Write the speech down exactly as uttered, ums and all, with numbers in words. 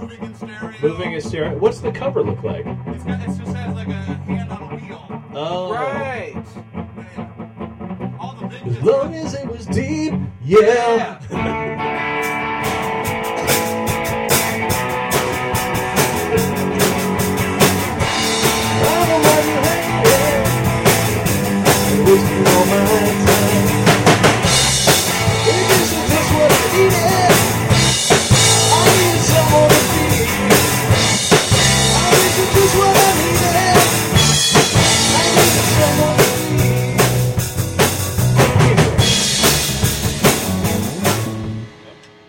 moving in stereo. Moving in stereo. What's the cover look like? It's got, it just has like a hand on a wheel. Oh. Right. Yeah. All the big As long as it was deep, yeah. Yeah.